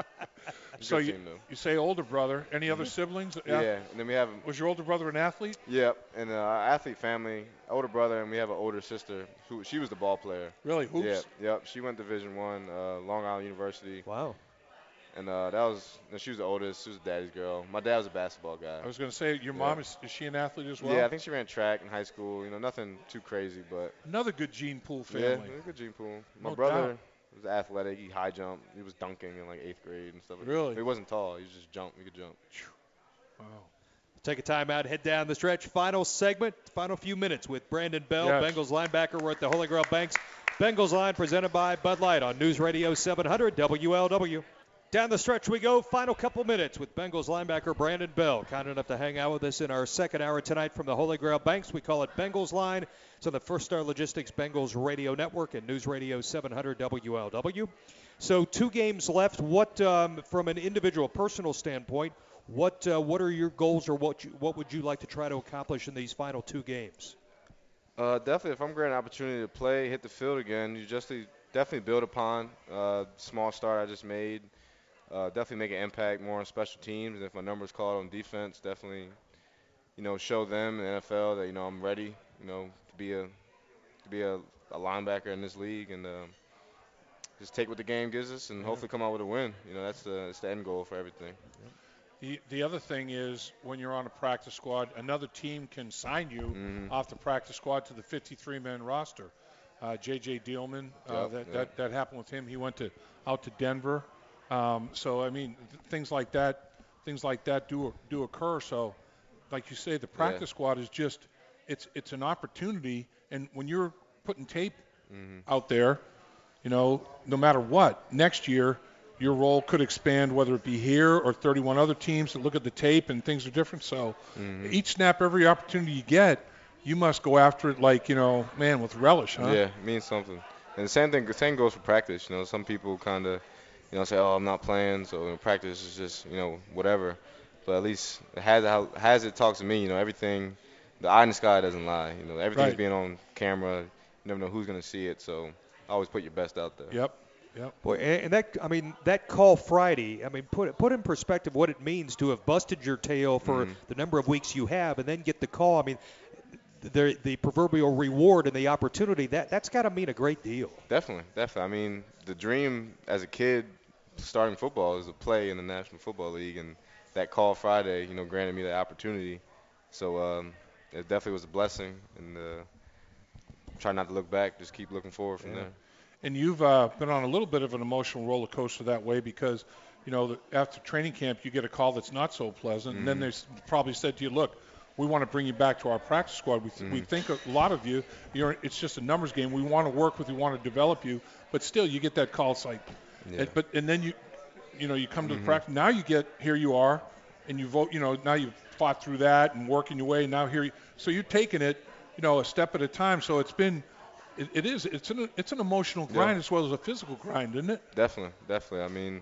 Speaker 7: So you,
Speaker 8: team,
Speaker 7: you say older brother. Any other siblings?
Speaker 8: Yeah, and then we have.
Speaker 7: Was your older brother an athlete?
Speaker 8: Yep, and uh, our athlete family, older brother, and we have an older sister who she was the ball player.
Speaker 7: Really? Hoops?
Speaker 8: Yeah, yep. She went Division One, uh, Long Island University.
Speaker 6: Wow.
Speaker 8: And uh, that was, and she was the oldest. She was a daddy's girl. My dad was a basketball guy.
Speaker 7: I was going to say, your mom, yeah. is, is she an athlete as well?
Speaker 8: Yeah, I think she ran track in high school. You know, nothing too crazy, but.
Speaker 7: Another good gene pool family.
Speaker 8: Yeah, good gene pool. My
Speaker 7: no
Speaker 8: brother
Speaker 7: doubt.
Speaker 8: was athletic. He high jumped. He was dunking in like eighth grade and stuff.
Speaker 7: Really?
Speaker 8: He wasn't tall. He was just jump. He could jump.
Speaker 7: Wow.
Speaker 6: Take a time out, head down the stretch. Final segment, final few minutes with Brandon Bell,
Speaker 7: yes.
Speaker 6: Bengals linebacker. We're at the Holy Grail Banks Bengals Line, presented by Bud Light on News Radio seven hundred W L W. Down the stretch we go. Final couple minutes with Bengals linebacker Brandon Bell. Kind enough to hang out with us in our second hour tonight from the Holy Grail Banks. We call it Bengals Line. It's on the First Star Logistics Bengals Radio Network and News Radio seven hundred W L W. So two games left. What, um, from an individual, personal standpoint, what uh, what are your goals, or what you, what would you like to try to accomplish in these final two games?
Speaker 8: Uh, definitely, if I'm getting an opportunity to play, hit the field again, you just definitely build upon uh, small start I just made. Uh, definitely make an impact more on special teams. And if my number's called on defense, definitely, you know, show them in the N F L that, you know, I'm ready, you know, to be a to be a, a linebacker in this league, and uh, just take what the game gives us and yeah. hopefully come out with a win. You know, that's the that's the end goal for everything.
Speaker 7: The the other thing is, when you're on a practice squad, another team can sign you
Speaker 8: mm-hmm.
Speaker 7: off the practice squad to the fifty-three man roster. Uh, J J Dielman, uh,
Speaker 8: yep,
Speaker 7: that,
Speaker 8: yep.
Speaker 7: that that happened with him. He went to out to Denver. Um, so I mean, th- things like that, things like that do do occur. So, like you say, the practice
Speaker 8: yeah.
Speaker 7: squad is just it's it's an opportunity. And when you're putting tape
Speaker 8: mm-hmm.
Speaker 7: out there, you know, no matter what, next year your role could expand, whether it be here or thirty-one other teams that look at the tape and things are different. So
Speaker 8: Mm-hmm.
Speaker 7: each snap, every opportunity you get, you must go after it like, you know, man, with relish, huh?
Speaker 8: Yeah, it means something. And the same thing, the same goes for practice. You know, some people kind of, you know, say, oh, I'm not playing, so you know, practice is just, you know, whatever. But at least has how has it talks to me. You know, everything, the eye in the sky doesn't lie. You know, everything's
Speaker 7: Right.
Speaker 8: being on camera. You never know who's gonna see it. So always put your best out there.
Speaker 7: Yep. Yep.
Speaker 6: Boy, and and that I mean that call Friday. I mean, put put in perspective what it means to have busted your tail for
Speaker 8: Mhm.
Speaker 6: the number of weeks you have, and then get the call. I mean, the the proverbial reward and the opportunity that that's got to mean a great deal.
Speaker 8: Definitely, definitely. I mean, the dream as a kid starting football is to play in the National Football League, and that call Friday, you know, granted me that opportunity. So um, it definitely was a blessing, and uh, try not to look back, just keep looking forward from
Speaker 7: Yeah.
Speaker 8: there.
Speaker 7: And you've uh, been on a little bit of an emotional roller coaster that way because, you know, the, after training camp, you get a call that's not so pleasant, and then
Speaker 8: Mhm.
Speaker 7: they s- probably said to you, look, we want to bring you back to our practice squad. We, th- we
Speaker 8: Mhm.
Speaker 7: think a lot of you. You're, it's just a numbers game. We want to work with you, we want to develop you, but still, you get that call. It's like,
Speaker 8: Yeah.
Speaker 7: and, but and then you, you know, you come to
Speaker 8: Mhm.
Speaker 7: the practice. Now you get here. You are, and you vote. You know, now you've fought through that and working your way. And now here, you, so you're taking it, you know, a step at a time. So it's been. It, it is. It's an. It's an emotional grind
Speaker 8: Yeah.
Speaker 7: as well as a physical grind, isn't it?
Speaker 8: Definitely, definitely. I mean,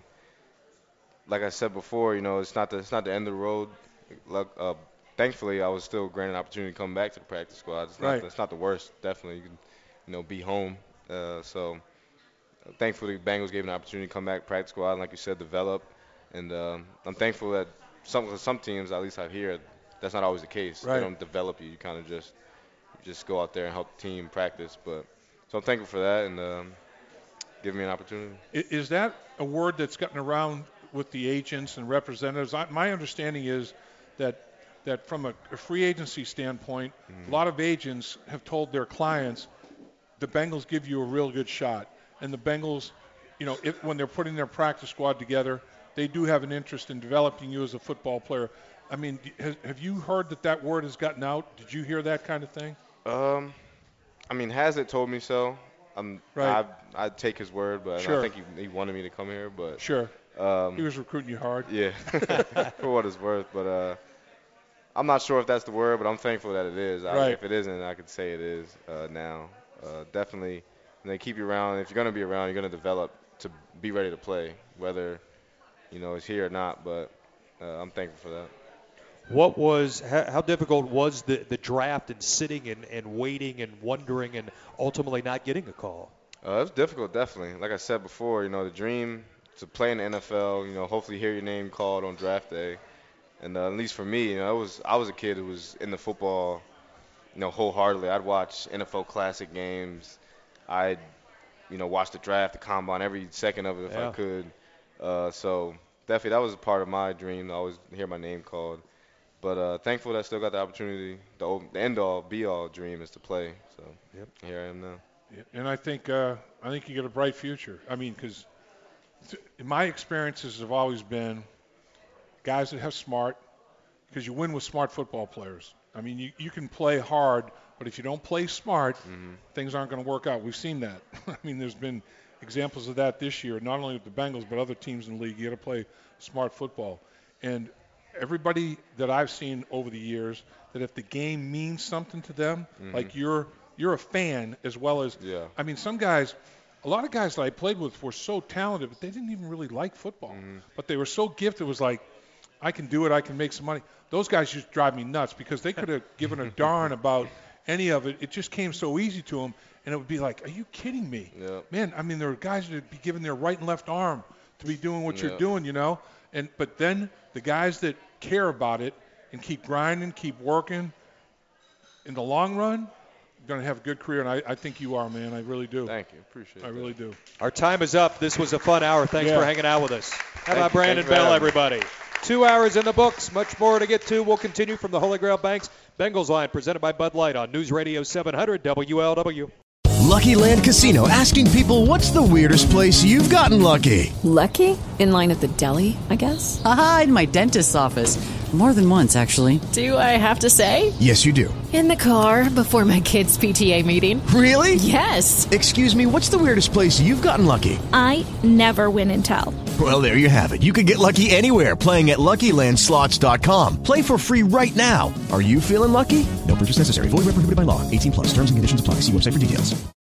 Speaker 8: like I said before, you know, it's not the it's not the end of the road. Like, uh, thankfully, I was still granted an opportunity to come back to the practice squad. It's not
Speaker 7: Right.
Speaker 8: the, it's not the worst. Definitely, you can, you know, be home. Uh, so, uh, thankfully, Bengals gave me an opportunity to come back to practice squad, and like you said, develop. And um, I'm thankful that some some teams, at least I hear, that's not always the case.
Speaker 7: Right.
Speaker 8: They don't develop you. You kind of just just go out there and help the team practice. But so I'm thankful for that, and um, giving me an opportunity.
Speaker 7: I- Is that a word that's gotten around with the agents and representatives? I, my understanding is that that from a, a free agency standpoint,
Speaker 8: Mhm.
Speaker 7: a lot of agents have told their clients, the Bengals give you a real good shot, and the Bengals, you know, if, when they're putting their practice squad together, they do have an interest in developing you as a football player. I mean, d- has, have you heard that that word has gotten out? Did you hear that kind of thing?
Speaker 8: Um, I mean, Hazlitt told me so. Um,
Speaker 7: Right.
Speaker 8: I I'd take his word, but
Speaker 7: Sure.
Speaker 8: I think he, he wanted me to come here. But
Speaker 7: Sure.
Speaker 8: um,
Speaker 7: He was recruiting you hard.
Speaker 8: yeah, for what it's worth. But uh, I'm not sure if that's the word, but I'm thankful that it is. I,
Speaker 7: Right.
Speaker 8: if it isn't, I could say it is uh, now. Uh, definitely, and they keep you around. If you're going to be around, you're going to develop to be ready to play, whether you know it's here or not. But uh, I'm thankful for that.
Speaker 6: What was how, how difficult was the, the draft and sitting and, and waiting and wondering and ultimately not getting a call?
Speaker 8: Uh, it was difficult, definitely. Like I said before, you know, the dream to play in the N F L, you know, hopefully hear your name called on draft day. And uh, at least for me, you know, it was I was a kid who was into football, you know, wholeheartedly. I'd watch N F L Classic games. I'd, you know, watch the draft, the combine, every second of it if
Speaker 6: Yeah.
Speaker 8: I could. Uh, so definitely that was a part of my dream to always hear my name called. But uh, thankful that I still got the opportunity. The, o- the end-all, be-all dream is to play. So
Speaker 6: Yep.
Speaker 8: here I am now.
Speaker 7: Yeah, and I think uh, I think you get a bright future. I mean, because my experiences have always been guys that have smart, because you win with smart football players. I mean, you, you can play hard, but if you don't play smart,
Speaker 8: Mhm.
Speaker 7: things aren't going to work out. We've seen that. I mean, there's been examples of that this year, not only with the Bengals, but other teams in the league. You got to play smart football. And everybody that I've seen over the years, that if the game means something to them,
Speaker 8: Mhm.
Speaker 7: like you're you're a fan as well as,
Speaker 8: Yeah.
Speaker 7: I mean, some guys, a lot of guys that I played with were so talented, but they didn't even really like football.
Speaker 8: Mhm.
Speaker 7: But they were so gifted. It was like, I can do it. I can make some money. Those guys just drive me nuts because they could have given a darn about any of it. It just came so easy to them, and it would be like, are you kidding me?
Speaker 8: Yeah.
Speaker 7: Man, I mean, there are guys that would be giving their right and left arm to be doing what
Speaker 8: Yeah.
Speaker 7: you're doing, you know. And but then the guys that care about it and keep grinding, keep working, in the long run, going to have a good career. And I, I think you are, man. I really do.
Speaker 8: Thank you. Appreciate it.
Speaker 7: I really do.
Speaker 6: Our time is up. This was a fun hour. Thanks
Speaker 7: Yeah.
Speaker 6: for hanging out with us. How
Speaker 8: Thank
Speaker 6: about
Speaker 8: you.
Speaker 6: Brandon
Speaker 8: Thanks for
Speaker 6: Bell,
Speaker 8: having me.
Speaker 6: everybody? Two hours in the books. Much more to get to. We'll continue from the Holy Grail Banks Bengals line, presented by Bud Light on News Radio seven hundred W L W.
Speaker 11: Lucky Land Casino, asking people, what's the weirdest place you've gotten lucky?
Speaker 1: Lucky? In line at the deli, I guess?
Speaker 12: Aha, in my dentist's office. More than once, actually.
Speaker 1: Do I have to say?
Speaker 11: Yes, you do.
Speaker 1: In the car before my kids' P T A meeting.
Speaker 11: Really?
Speaker 1: Yes.
Speaker 11: Excuse me, what's the weirdest place you've gotten lucky?
Speaker 13: I never win and tell.
Speaker 11: Well, there you have it. You can get lucky anywhere, playing at Lucky Land Slots dot com. Play for free right now. Are you feeling lucky? No purchase necessary. Void where prohibited by law. eighteen plus. Terms and conditions apply. See website for details.